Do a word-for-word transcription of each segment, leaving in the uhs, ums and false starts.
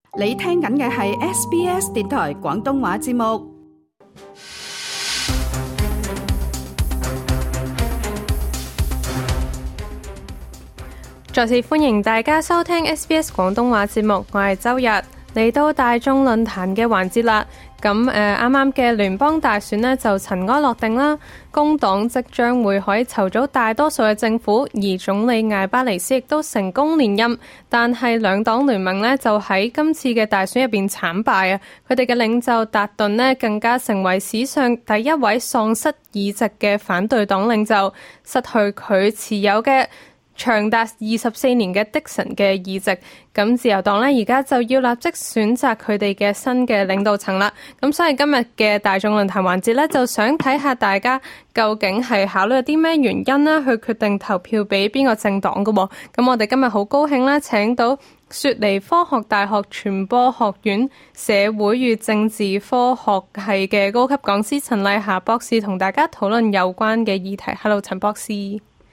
你聽緊嘅係 S B S 電台廣東話節目。 再次歡迎大家收聽 S B S 廣東話節目，我係周日，嚟到大眾論壇嘅環節啦。咁誒，啱啱嘅聯邦大選呢就塵埃落定啦，工黨即將會可以籌組大多數嘅政府，而總理艾巴尼斯亦都成功連任。但係兩黨聯盟呢就喺今次嘅大選入邊慘敗啊！佢哋嘅領袖達頓呢更加成為史上第一位喪失議席嘅反對黨領袖，失去佢持有嘅長達二十四年嘅迪神嘅議席，咁自由黨呢而家就要立即選擇佢哋嘅新嘅領導層啦。咁所以今日嘅大眾論壇環節呢，就想睇下大家究竟係考慮啲咩原因呢去決定投票俾邊個政黨㗎喎。咁我哋今日好高興啦，請到雪梨科學大學傳播學院社會與政治科學系嘅高級講師陳麗霞博士同大家討論有關嘅議題。Hello， 陳博士。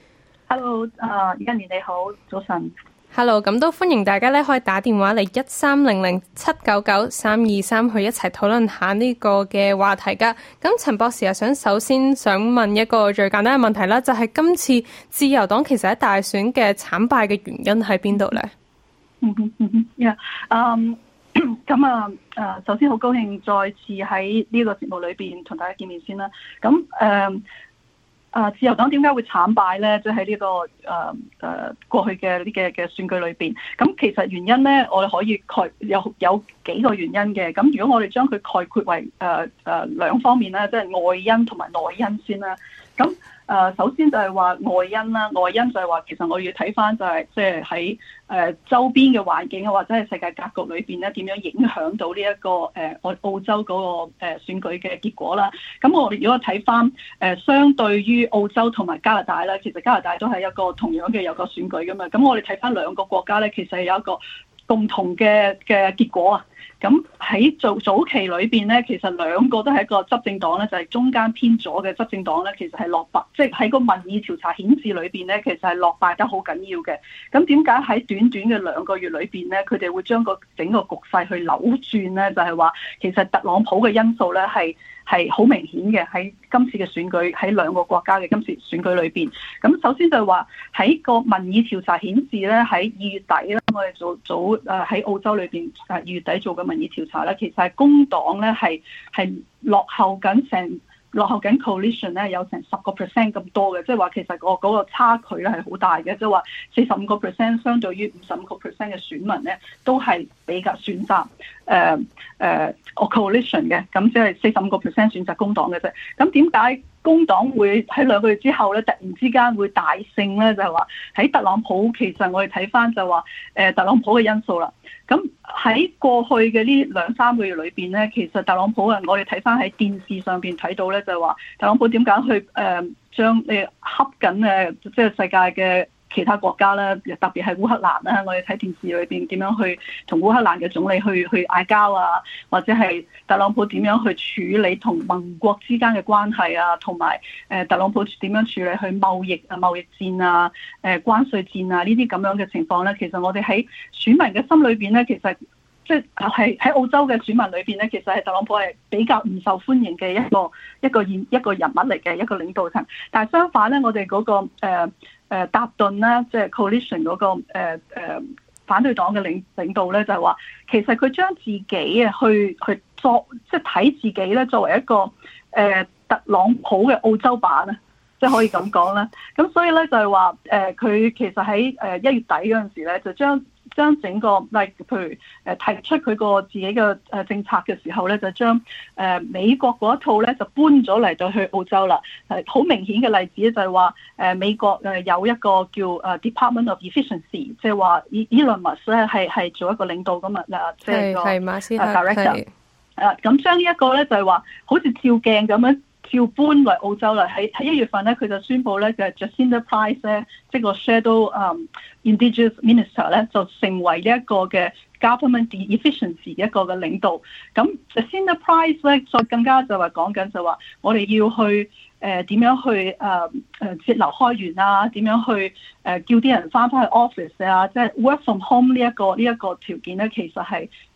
Hello， 啊，而家年你好，早晨。 Hello， 咁都歡迎大家咧，可以打電話嚟一三零零七九九三二三去一齊討論下呢個嘅話題噶。咁陳博士啊，想首先想問一個最簡單嘅問題啦，就係、是、今次自由黨其實喺大選嘅慘敗嘅原因喺邊度咧？ 嗯哼嗯哼，yeah，嗯，咁啊，誒，首先好高興再次喺呢個節目裏邊同大家見面先啦。咁誒。嗯啊！自由黨點解會慘敗咧？即係呢個誒誒、呃、過去嘅呢嘅嘅選舉裏邊，咁其實原因咧，我哋可以概有有幾個原因嘅。咁如果我哋將佢概括為誒誒兩方面咧，即係外因同埋內因先啦。咁誒首先就係話外因啦，外因就係話其實我要睇翻就係即係喺誒周邊嘅環境啊，或者係世界格局裏邊咧，點樣影響到呢一個誒澳澳洲嗰個誒選舉嘅結果啦。咁我哋如果睇翻誒相對於澳洲同埋加拿大咧，其實加拿大都係一個同樣嘅有個選舉噶嘛。咁我哋睇翻兩個國家咧，其實係有一個共同嘅嘅結果啊。咁喺早早期裏邊咧，其實兩個都係一個執政黨咧，就係、是、中間偏左嘅執政黨咧，其實係落敗，即係喺個民意調查顯示裏邊咧，其實係落敗得好緊要嘅。咁點解喺短短嘅兩個月裏邊咧，佢哋會將個整個局勢去扭轉咧？就係、是、話其實特朗普嘅因素咧係係好明顯嘅，喺今次嘅選舉，喺兩個國家嘅今次選舉裏邊。咁首先就係話喺個民意調查顯示咧，喺二月底咧，我哋早早誒喺澳洲裏邊誒二月底做嘅民意調查咧，其實係工黨咧係係落後緊成落後緊 coalition 咧有成十個 percent 咁多嘅，即係話其實個嗰個差距咧係好大嘅，即係話四十五個 percent 相對於五十五個 percent 嘅選民咧，都係比較選擇誒誒 coalition 嘅，咁即係四十五個 percent 選擇工黨嘅啫。咁點解工黨會喺兩個月之後咧，突然之間會大勝咧？就係話喺特朗普，其實我哋睇翻就話誒特朗普嘅因素啦。咁喺過去嘅呢兩三個月裏邊咧，其實特朗普啊，我哋睇翻喺電視上邊睇到咧，就係話特朗普點解去誒、呃、將你恰緊誒即係世界嘅其他國家咧，特別係烏克蘭啦，我哋睇電視裏邊點樣去同烏克蘭嘅總理去去嗌交啊，或者係特朗普點樣去處理同盟國之間嘅關係啊，同埋誒特朗普點樣處理去貿易啊、貿易戰啊、誒關稅戰啊呢啲咁樣嘅情況咧，其實我哋喺選民嘅心裏邊咧，其實即係喺澳洲嘅選民裏邊咧，其實係特朗普係比較唔受歡迎嘅一個一個現一個人物嚟嘅一個領導層。但係相反咧，我哋嗰、那個誒。呃誒達頓啦，即係 coalition 嗰個誒誒反對黨嘅領領導咧，就係話其實佢將自己啊去去作即係睇自己咧作為一個誒特朗普嘅澳洲版啊，即係可以咁講啦。咁所以咧就係話誒佢其實喺誒一月底嗰陣時咧就將。將整個例如譬如誒提出佢個自己嘅誒政策嘅時候咧，就將誒美國嗰一套咧就搬咗嚟到去澳洲啦。係好明顯嘅例子就係話誒美國誒有一個叫誒 Department of Efficiency，即係話 Elon Musk 咧係係做一個領導咁嘛嗱，即係個 director。誒咁將呢一個咧就係話好似照鏡咁樣。照搬嚟澳洲啦，喺喺一月份咧，佢就宣布咧，就係 Jacinda Price 咧，即係個 Shadow、um, Indigenous Minister 咧，就成為呢一個嘅 Government Efficiency 嘅一個嘅領導。咁 Jacinda Price 咧，再更加就話講緊就話，我哋要去誒點、呃、樣去誒誒節流開源啊，點樣去誒、呃、叫啲人翻返去 office 啊，即係 work from home 呢、這、一個呢一、這個條件咧，其實係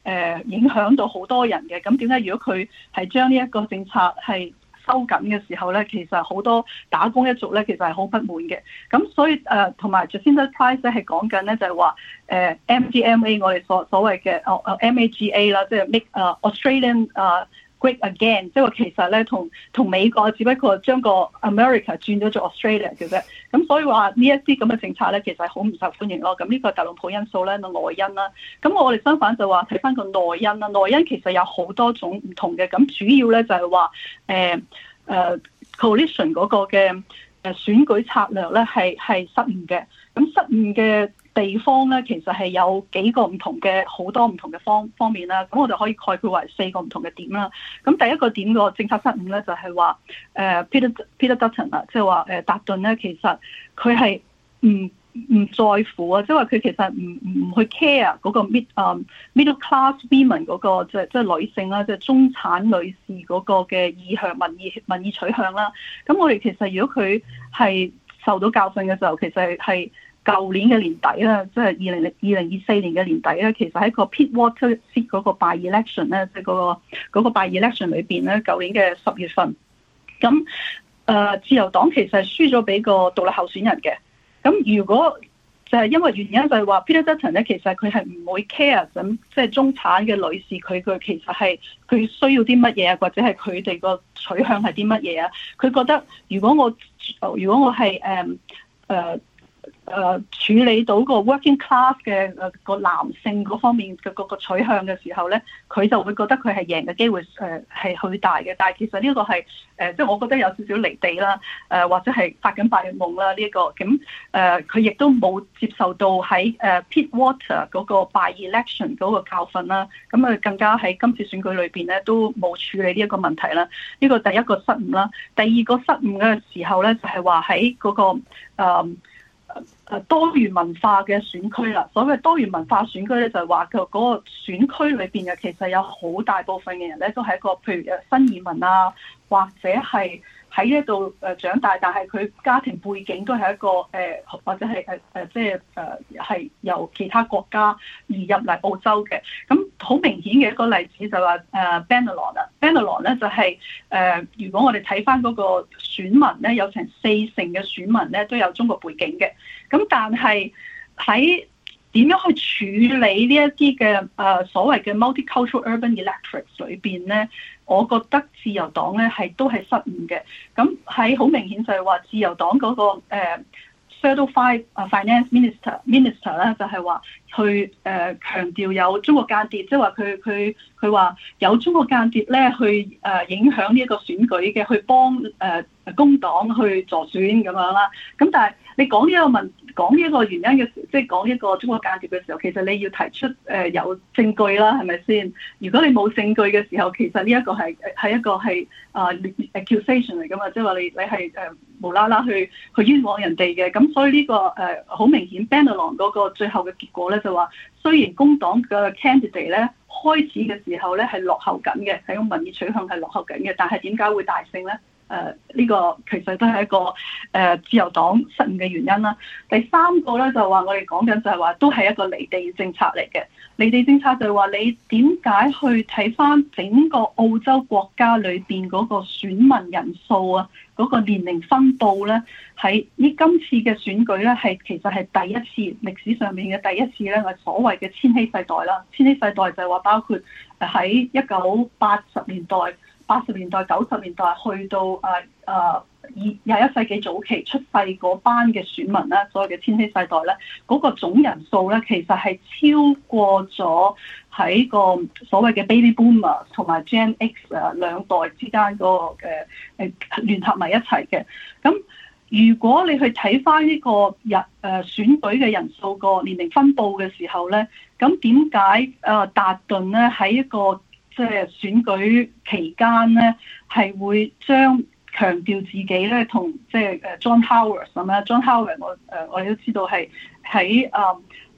誒影響到好多人嘅。咁點解如果佢係將呢一個政策係收緊嘅時候咧，其實好多打工一族咧，其實係好不滿嘅。咁所以誒，同埋 Jacinda Price 咧係講緊咧，就係話誒 M G M A 我哋所所謂嘅哦 M A G A 啦，即係 Make 誒 Australian 誒 Great Again，即係話其實咧同同美國只不過將個 America 轉咗做 Australia 嘅啫。咁所以話呢一啲咁嘅政策咧，其實係好唔受歡迎咯。咁呢個特朗普因素咧，個外因啦。咁我哋相反就話睇翻個內因啦。內因其實有好多種唔同嘅。咁主要咧就係話誒誒 coalition 嗰個嘅誒選舉策略咧係係失誤嘅。咁失誤嘅地方咧，其實係有幾個唔同嘅好多唔同嘅方方面啦。咁我哋可以概括為四個唔同嘅點啦。咁第一個點個政策失誤咧，就係話誒 Peter Peter Dutton 啊，即係話誒達頓咧，其實佢係唔唔在乎啊，即係話佢其實唔唔去 care 嗰個 mid 啊 middle class women 嗰個即係即係女性啦，即係中產女士嗰個嘅意向民意民意取向啦。咁我哋其實如果佢係受到教訓嘅時候，其實係舊年嘅年底啦，即係二零零二零二四年嘅年底咧，其實喺個 Pete Waterseat 嗰個 by election 咧，即係嗰個嗰個 by election 裏邊咧，舊年嘅十月份，咁誒、呃、自由黨其實係輸咗俾個獨立候選人嘅。咁如果就係因為原因就係話 Peter Dutton 咧，其實佢係唔會 care 咁，即係中產嘅女士佢佢其實係佢需要啲乜嘢啊，或者係佢哋個取向係啲乜嘢啊？佢覺得如果我如果我係誒誒。Um, uh, 誒、呃、處理到個 working class 嘅誒個男性嗰方面嘅個個取向嘅時候咧，佢就會覺得佢係贏嘅機會誒係去大嘅。但係其實呢個係誒即係我覺得有少少離地啦，誒、呃、或者係發緊白日夢啦呢一個。咁誒佢亦都冇接受到喺誒 Pete Water 嗰個 by election 嗰個教訓啦。咁啊更加喺今次選舉裏邊咧都冇處理呢一個問題啦。呢、這個第一個失誤啦。第二個失誤嘅時候咧就係話喺嗰個誒。呃誒多元文化嘅選區啦，所謂多元文化選區咧，就係話佢嗰個選區裏邊嘅其實有好大部分嘅人咧，都係一個譬如誒新移民啊，或者係喺呢度誒長大，但係佢家庭背景都係一個誒，或者係誒誒，即係誒係由其他國家移入嚟澳洲嘅。咁好明顯嘅一個例子就話誒 Bennelong 啊 Bennelong 咧就係誒，如果我哋睇翻嗰個選民咧，有成四成嘅選民咧都有中國背景嘅。咁但係喺點樣去處理呢一啲嘅誒所謂嘅 multicultural urban electorates 裏邊咧，我覺得自由黨咧係都係失誤嘅。咁喺好明顯就係話自由黨嗰、那個誒、呃、certified finance minister minister 咧就係話去誒、呃、強調有中國間諜，即係話佢佢佢話有中國間諜咧去誒影響呢一個選舉嘅，去幫誒、呃、工黨去助選咁樣啦。咁但係你講呢一個問講呢一個原因嘅時，即係講一個中國間諜嘅時候，其實你要提出誒有證據啦，係咪先？如果你冇證據嘅時候，其實呢一個係係一個係啊 accusation 嚟噶嘛，即係話你你係誒無啦啦去去冤枉人哋嘅。咁所以呢個誒好明顯 Bennelong 嗰個最後嘅結果咧，就話雖然工黨嘅 candidate 咧開始嘅時候咧係落後緊嘅，喺個民意取向係落後緊嘅，但係點解會大勝咧？誒呢、呃這個其實都係一個誒、呃、自由黨失誤嘅原因啦。第三個咧就話我哋講緊就係話都係一個離地政策嚟嘅。離地政策就係話你點解去睇返整個澳洲國家裏邊嗰個選民人數啊，嗰、那個年齡分佈咧，喺呢今次嘅選舉咧係其實係第一次歷史上面嘅第一次咧，係所謂嘅千禧世代啦。千禧世代就係話包括喺一九八十年代。八十年代、九十年代去到誒誒二廿一世紀早期出世嗰班嘅選民咧，所謂嘅千禧世代咧，嗰、那個總人數咧，其實係超過咗喺個所謂嘅 Baby Boomer 同埋 Gen X 誒兩代之間嗰個誒誒聯合埋一齊嘅。咁如果你去睇翻呢個日誒選舉嘅人數個年齡分佈嘅時候咧，咁點解誒達頓咧喺一個即係選舉期間咧，係會將強調自己咧同即係誒 John Howard 咁啦。John Howard 我誒我哋都知道係喺誒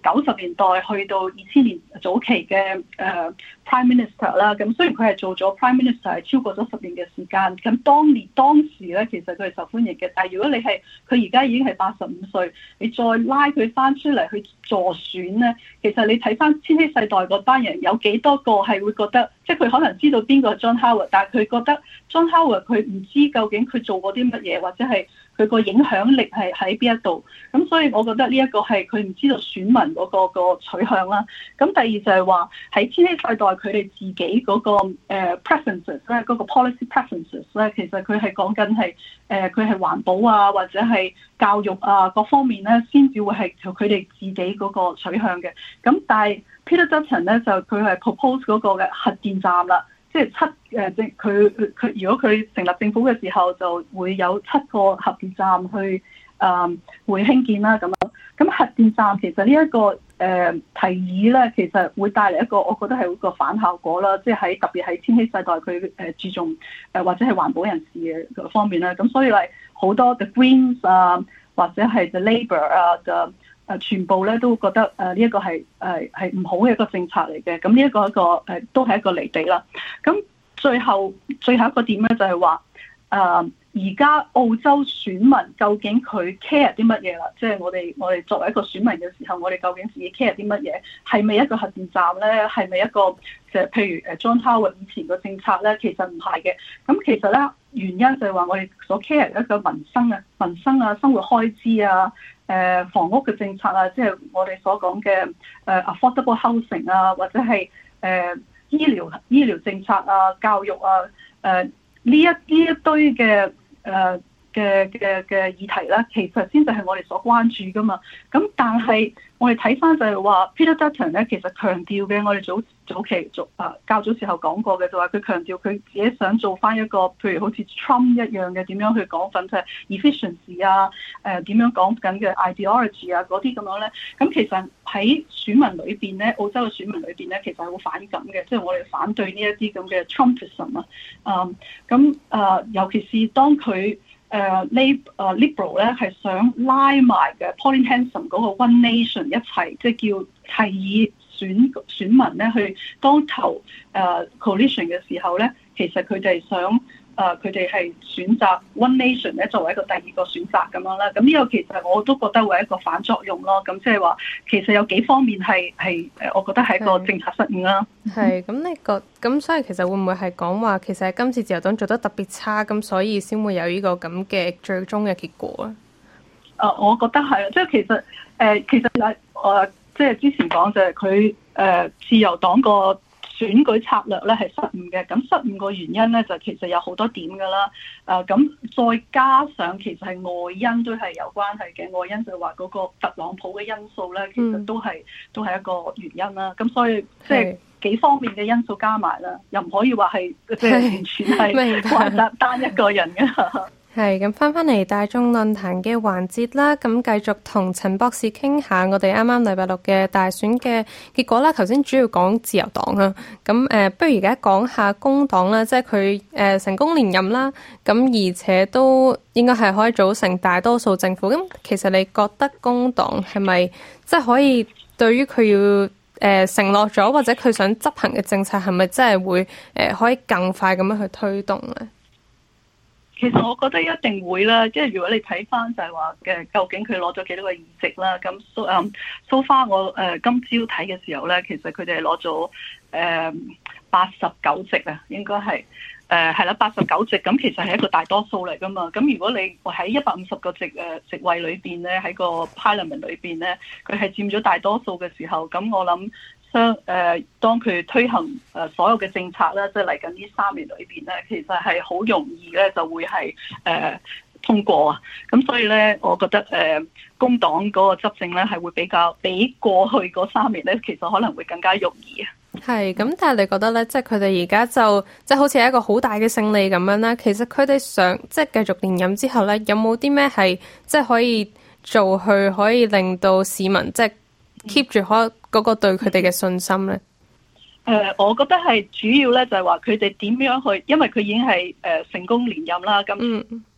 九十年代去到二千年早期嘅誒、呃、Prime Minister 啦。咁雖然佢係做咗 Prime Minister 係超過咗十年嘅時間，咁當年當時咧其實佢係受歡迎嘅。但係如果你係佢而家已經係八十五歲，你再拉佢翻出嚟去助選咧，其實你睇翻千禧世代嗰班人有幾多個係會覺得，即係佢可能知道邊個係 John Howard， 但係佢覺得 John Howard 佢唔知究竟佢做過啲乜嘢，或者係佢個影響力係喺邊一度。咁所以我覺得呢一個係佢唔知道選民嗰個個取向啦。咁第二就係話喺千禧世代佢哋自己嗰個誒 preferences 咧，嗰個 policy preferences 咧，其實佢係講緊係誒佢係環保啊，或者係教育啊各方面咧，先至會係佢哋自己嗰個取向嘅。咁但係 Peter Dutton 咧就佢係 propose 嗰個嘅核電站啦。即係七誒，即佢佢如果佢成立政府嘅時候，就會有七個核電站去誒、呃、會興建啦咁樣。咁核電站其實呢、這、一個誒、呃、提議咧，其實會帶嚟一個我覺得係一個反效果啦。即係喺特別喺千禧世代佢誒注重誒或者係環保人士嘅方面啦。咁所以係好多 The Greens 啊，或者係 The Labour 啊嘅。誒全部咧都覺得誒呢一個係誒係唔好嘅一個政策嚟嘅，咁呢一個一個誒都係一個離地啦。咁最後最後一個點咧就係話誒而家澳洲選民究竟佢 care 啲乜嘢啦？即係我哋我哋作為一個選民嘅時候，我哋究竟自己 care 啲乜嘢？係咪一個核電站咧？係咪一個即係譬如誒 John Howard 以前個政策咧？其實唔係嘅。咁其實咧原因就係話我哋所 care 一個民生啊、民生啊、生活開支啊。誒房屋嘅政策啊，即係我哋所講嘅誒 affordable housing 啊，或者係誒醫療醫療政策啊、教育啊，誒呢一呢一堆嘅誒嘅嘅嘅議題咧，其實先就係我哋所關注噶嘛。咁但係我哋睇翻就係話 Peter Dutton 咧，其實強調嘅，我哋早早期做啊較早時候講過嘅，就話佢強調佢自己想做翻一個，譬如好似 Trump 一樣嘅點樣去講緊，就係 efficiency 啊，誒點樣講緊嘅 ideology 啊嗰啲咁樣咧。咁其實喺選民裏邊咧，澳洲嘅選民裏邊咧，其實係好反感嘅，即係我哋反對呢一啲咁嘅 Trumpism 啊。嗯，咁啊，尤其是當佢。誒 Lib 誒 Liberal 咧係想拉埋嘅 Pauline Hanson 嗰個 One Nation 一齊，即係叫提議選選民咧去當投誒 coalition 嘅時候咧，其實佢哋想。誒佢哋係選擇 One Nation 咧作為一個第二個選擇咁樣啦，咁呢個其實我都覺得會係一個反作用咯。咁即係話其實有幾方面係係誒，我覺得係一個政策失誤啦。 係咁，你覺咁所以其實會唔會係講話其實係今次自由黨做得特別差，咁所以先會有呢個咁嘅最終嘅結果啊？ 誒，我覺得係，即係其實誒，其實誒，誒，即係之前講就係佢誒自由黨個選舉策略咧係失誤嘅，咁失誤個原因咧就其實有好多點㗎啦，誒咁再加上其實係外因都係有關係嘅，外因就係話嗰個特朗普嘅因素咧，其實都係、嗯、都係一個原因啦，咁所以即係幾方面嘅因素加埋啦，又唔可以話係即係完全係話單單一個人嘅。 係咁，翻返嚟大眾論壇嘅環節啦，咁繼續同陳博士傾下我哋啱啱禮拜六嘅大選嘅結果啦。頭先主要講自由黨啊，咁誒、呃，不如而家講下工黨啦，即係佢誒成功連任啦，咁而且都應該係可以組成大多數政府。咁其實你覺得工黨係咪即係可以對於佢要誒、呃、承諾咗或者佢想執行嘅政策係咪真係會誒、呃、可以更快咁樣去推動咧？ 其實我覺得一定會啦，即係如果你睇翻就係話嘅，究竟佢攞咗幾多個議席啦？咁 so 誒 so far 我誒今朝睇嘅時候咧，其實佢哋係攞咗誒八十九席啊，應該係誒係啦，八十九席。咁其實係一個大多數嚟噶嘛。咁如果你喺一百五十個席誒席位裏邊咧，喺個 Parliament 裏邊咧，佢係佔咗大多數嘅時候，咁我諗。相誒，當佢推行誒所有嘅政策咧，即係嚟緊呢三年裏邊咧，其實係好容易咧就會係誒、呃、通過啊。咁所以咧，我覺得誒、呃、工黨嗰個執政咧係會比較比過去嗰三年咧，其實可能會更加容易啊。 係咁，但係你覺得咧，即係佢哋而家就即係好似係一個好大嘅勝利咁樣啦。其實佢哋想即係繼續連任之後咧，有冇啲咩係即係可以做去可以令到市民即係 keep 住開嗰個對佢哋嘅信心咧？ 誒、呃，我覺得係主要咧就係話佢哋點樣去，因為佢已經係誒、呃、成功連任啦。咁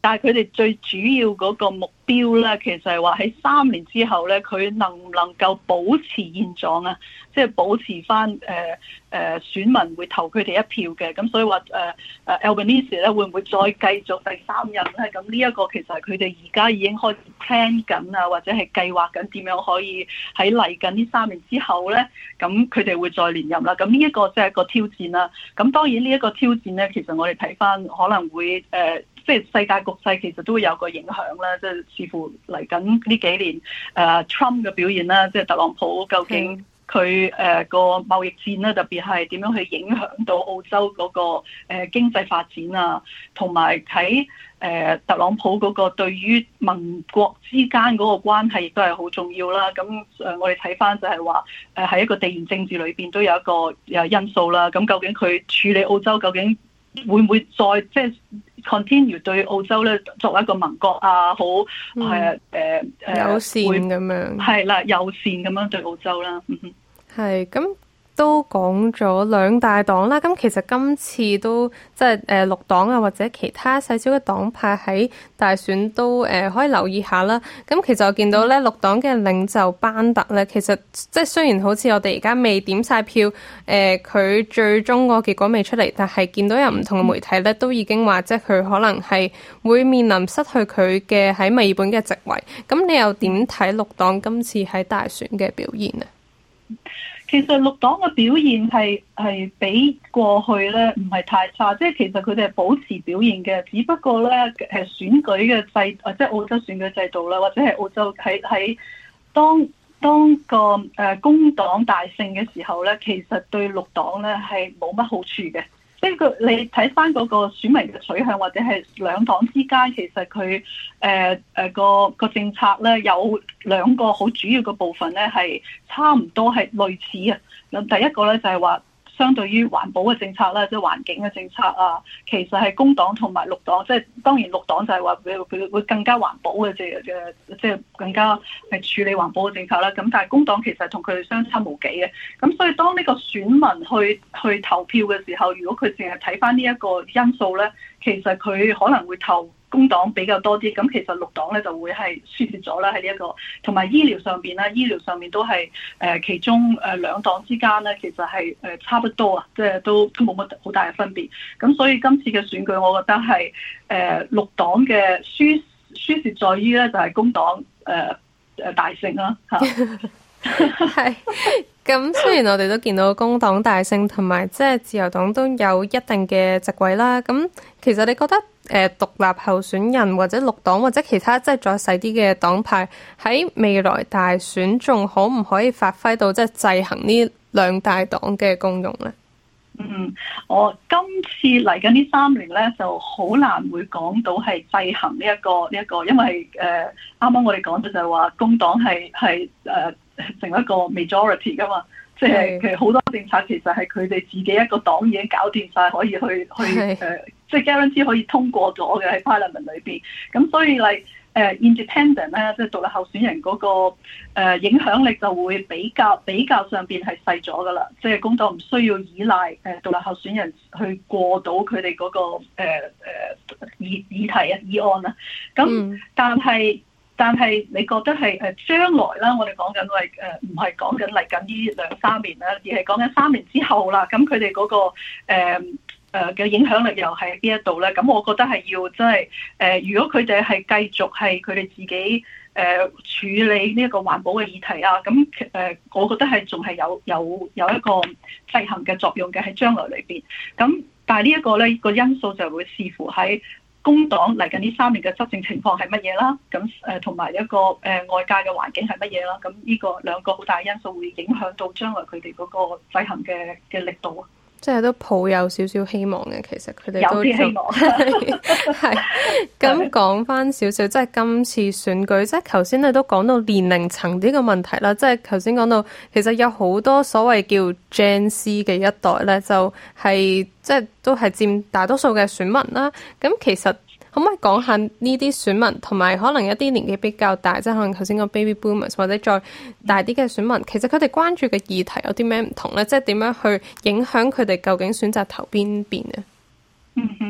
但係佢哋最主要嗰個目標咧，其實係話喺三年之後咧，佢能唔能夠保持現狀啊？即係保持翻誒誒選民會投佢哋一票嘅。咁所以話誒誒 Albanese 咧會唔會再繼續第三任咧？咁呢一個其實係佢哋而家已經開始 plan 緊啊，或者係計劃緊點樣可以喺嚟緊呢三年之後咧，咁佢哋會再連任啦。咁呢一個即係一個挑戰啦。咁當然呢一個挑戰咧，其實我哋睇翻可能會誒。呃即係世界局勢其實都會有個影響啦，即係似乎嚟緊呢幾年誒、uh, Trump 嘅表現啦，即係特朗普究竟佢誒個貿易戰咧，特別係點樣去影響到澳洲嗰個誒經濟發展啊，同埋喺誒特朗普嗰個對於盟國之間嗰個關係亦都係好重要啦。咁誒我哋睇翻就係話誒喺一個地緣政治裏邊都有一個誒因素啦。咁究竟佢處理澳洲究竟會唔會再即係 continue 對澳洲咧作為一個盟國啊，好係誒誒友善咁樣， 係啦，友善咁樣對澳洲啦。嗯哼， 係咁。都講咗兩大黨啦，咁其實今次都即係誒綠黨啊，或者其他細小嘅黨派喺大選都誒、呃、可以留意下啦。咁其實我見到咧綠黨嘅領袖班特咧，其實即係雖然好似我哋而家未點晒票，誒、呃、佢最終個結果未出嚟，但係見到有唔同嘅媒體咧都已經話，即係佢可能係會面臨失去佢嘅喺墨爾本嘅席位。咁你又點睇綠黨今次喺大選嘅表現啊？ 其實綠黨嘅表現係係比過去咧唔係太差，即係其實佢哋係保持表現嘅，只不過咧誒選舉嘅制，或者澳洲選舉制度啦，或者係澳洲喺喺當當個誒工黨大勝嘅時候咧，其實對綠黨咧係冇乜好處嘅。即係佢你睇翻嗰個選民嘅取向，或者係兩黨之間，其實佢誒誒個個政策咧有兩個好主要嘅部分咧，係差唔多係類似啊。咁第一個咧就係話，相對於環保嘅政策啦，即係環境嘅政策啊，其實係工黨同埋綠黨，即係當然綠黨就係話佢佢會更加環保嘅，即係嘅即係更加係處理環保嘅政策啦。咁但係工黨其實同佢哋相差無幾嘅。咁所以當呢個選民去去投票嘅時候，如果佢淨係睇翻呢一個因素咧，其實佢可能會投工黨比較多啲，咁其實綠黨咧就會係輸蝕咗啦，喺呢一個同埋醫療上邊啦，醫療上面都係誒其中誒兩黨之間咧，其實係誒差不多啊，即係都都冇乜好大嘅分別。咁所以今次嘅選舉，我覺得係誒綠黨嘅輸輸蝕在於咧，就係工黨誒誒大勝啦嚇。 係。咁雖然我哋都見到工黨大勝，同埋即係自由黨都有一定嘅席位啦。咁其實你覺得誒獨立候選人或者綠黨或者其他即係再細啲嘅黨派喺未來大選仲可唔可以發揮到即係制衡呢兩大黨嘅功用咧？ 嗯，我今次嚟緊呢三年咧，就好難會講到係制衡呢一個呢一個，因為誒啱啱我哋講咗就係話工黨係係誒。成為一個 majority 噶嘛，即係其實好多政策其實係佢哋自己一個黨已經搞掂晒，可以去去誒，即係 guarantee 可以通過咗嘅喺 Parliament 裏邊。咁所以嚟誒 independent 咧，即係獨立候選人嗰個誒影響力就會比較比較上邊係細咗噶啦。即係工黨唔需要依賴誒獨立候選人去過到佢哋嗰個誒誒議議題啊議案啊。咁但係。但係你覺得係誒將來啦，我哋講緊係誒唔係講緊嚟緊呢兩三年啦，而係講緊三年之後啦。咁佢哋嗰個誒誒嘅影響力又喺邊一度咧？咁我覺得係要真係誒，如果佢哋係繼續係佢哋自己誒、呃、處理呢一個環保嘅議題啊，咁誒、呃，我覺得係仲係有有有一個制衡嘅作用嘅喺將來裏邊。咁但係呢一個咧個因素就會視乎喺工黨嚟緊呢三年嘅執政情況係乜嘢啦？咁誒同埋一個誒、呃、外界嘅環境係乜嘢啦？咁呢個兩個好大因素會影響到將來佢哋嗰個制衡嘅嘅力度啊！ 即係都抱有少少希望嘅，其實佢哋都有啲希望。 係咁講翻少少，即係今次選舉，即係頭先你都講到年齡層呢個問題啦。即係頭先講到，其實有好多所謂叫 Gen Z 嘅一代咧，就係、是、即係都係佔大多數嘅選民啦。咁其實可唔可以講下呢啲選民同埋可能一啲年紀比較大，即係可能頭先講 baby boomers 或者再大啲嘅選民，其實佢哋關注嘅議題有啲咩唔同咧？即係點樣去影響佢哋究竟選擇投邊邊啊？ 嗯哼。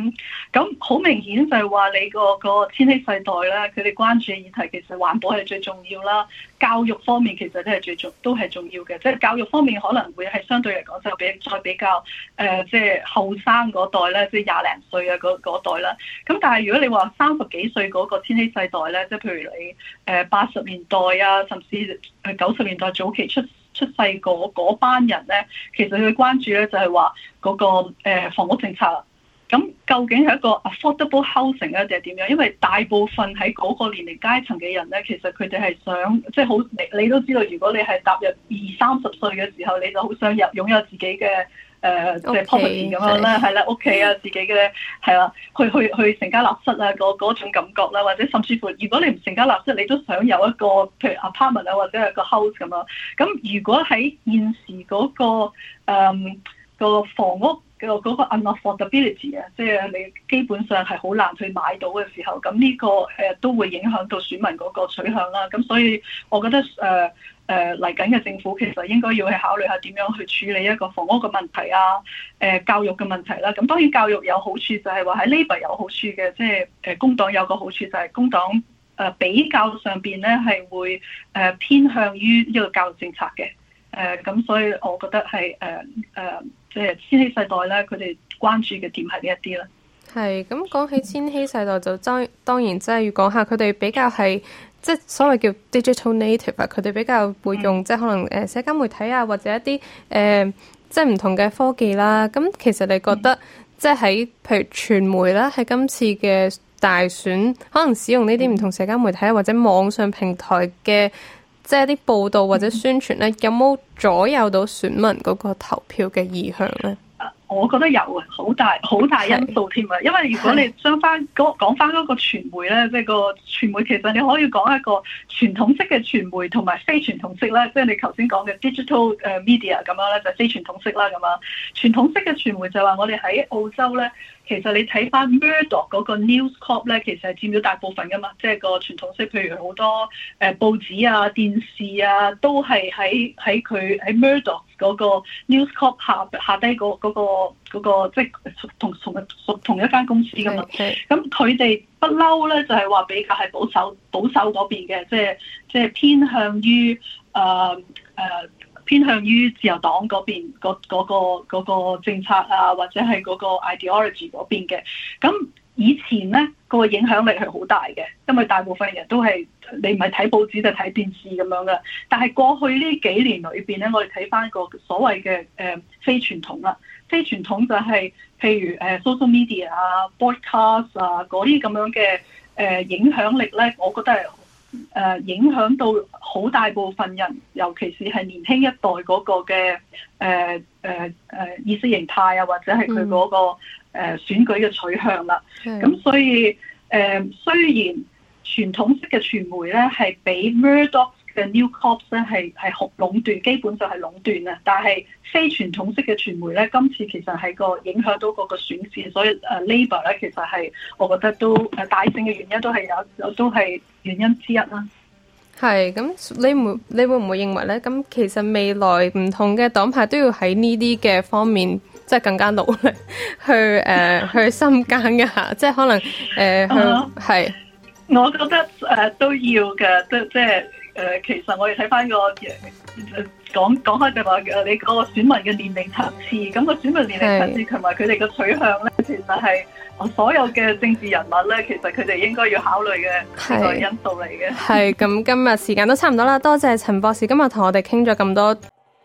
哼，咁好明顯就係話你個個千禧世代咧，佢哋關注嘅議題其實環保係最重要啦，教育方面其實都係最重都係重要嘅，即係教育方面可能會係相對嚟講就比再比較誒即係後生嗰代咧，即係廿零歲啊嗰嗰代啦。咁但係如果你話三十幾歲嗰個千禧世代咧，即係譬如你誒八十年代啊，甚至誒九十年代早期出出世嗰嗰班人咧，其實佢關注咧就係話嗰個誒房屋政策啦。咁究竟係一個 affordable housing 咧定係點樣？因為大部分喺嗰個年齡階層嘅人咧，其實佢哋係想即係好，你你都知道，如果你係踏入二三十歲嘅時候，你就好想入擁有自己嘅誒即係 property 咁樣啦，係啦，屋企啊，自己嘅係啦，去去去成家立室啊，嗰嗰種感覺啦，或者甚至乎，如果你唔成家立室，你都想有一個譬如 apartment 啊，或者係個 house 咁樣。咁如果喺現時嗰個誒、嗯嗰個房屋個嗰個 unaffordability 啊，即係你基本上係好難去買到嘅時候，咁呢個誒都會影響到選民嗰個取向啦。咁所以我覺得誒誒嚟緊嘅政府其實應該要去考慮下點樣去處理一個房屋嘅問題啊，誒教育嘅問題啦。咁當然教育有好處就係話喺 Labour 有好處嘅，即係誒工黨有個好處就係工黨誒比較上邊咧係會誒偏向於呢個教育政策嘅。誒咁、呃，所以我覺得係誒誒，即、呃、係、呃就是、千禧世代咧，佢哋關注嘅點係呢一啲啦。 係咁講起千禧世代，就當當然即係要講下佢哋比較係即係所謂叫 digital native 啊，佢哋比較會用、嗯、即係可能誒社交媒體啊，或者一啲誒、呃、即係唔同嘅科技啦。咁其實你覺得、嗯、即係喺譬如傳媒啦，喺今次嘅大選，可能使用呢啲唔同社交媒體啊，或者網上平台嘅。即係啲報道或者宣傳咧，有冇左右到選民嗰個投票嘅意向咧？ 我覺得有啊，好大好大因素添啊！因為如果你將翻嗰講翻嗰個傳媒咧，即係個傳媒其實你可以講一個傳統式嘅傳媒同埋非傳統式啦，即係你頭先講嘅 digital 誒 media 咁樣咧，就係非傳統式啦咁啊。傳統式嘅傳媒就話我哋喺澳洲咧，其實你睇翻 Murdoch 嗰個 News Corp 咧，其實係佔咗大部分噶嘛，即係個傳統式，譬如好多誒報紙啊、電視啊，都係喺喺佢喺 Murdoch 嗰個 News Corp 下下低嗰嗰個嗰個即係同同屬同一間公司噶嘛。咁佢哋不嬲咧，就係話比較係保守保守嗰邊嘅，即係即係偏向於誒誒。呃呃偏向於自由黨嗰邊嗰嗰個嗰個政策啊，或者係嗰個 ideology 嗰邊嘅。咁以前咧，個影響力係好大嘅，因為大部分人都係你唔係睇報紙就睇電視咁樣嘅。但係過去呢幾年裏邊咧，我哋睇翻個所謂嘅誒、呃、非傳統啦，非傳統就係譬如誒、呃、social media 啊、broadcast 啊嗰啲咁樣嘅誒、呃、影響力咧，我覺得係。誒、呃、影響到好大部分人，尤其是係年輕一代嗰個嘅誒誒誒意識形態啊，或者係佢嗰個誒、呃、選舉嘅取向啦。咁、嗯、所以誒、呃、雖然傳統式嘅傳媒咧係比 Murdoch 嘅 News Corp 咧係係壟壟斷，基本上係壟斷啊。但係非傳統式嘅傳媒咧，今次其實係個影響到嗰個選戰，所以誒、uh, Labour 咧其實係我覺得都誒大勝嘅原因都係有有都係原因之一啦。 係咁，你唔你會唔會認為咧？咁其實未來唔同嘅黨派都要喺呢啲嘅方面，即係更加努力去誒、呃、去深耕一下，即係可能誒、呃、去係。Uh-huh. 我覺得誒、uh, 都要嘅，都即係。誒、呃，其實我哋睇翻個講講開就話誒，你嗰個選民嘅年齡層次，咁、那個選民年齡層次同埋佢哋嘅取向咧，其實係所有嘅政治人物咧，其實佢哋應該要考慮嘅一個因素嚟嘅。係咁，今日時間都差唔多啦，多謝陳博士今日同我哋傾咗咁多。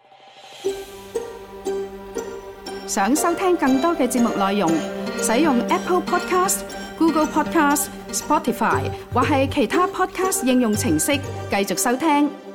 想收聽更多嘅節目內容，使用 Apple Podcast、Google Podcast、Spotify 或係其他 Podcast 應用程式繼續收聽。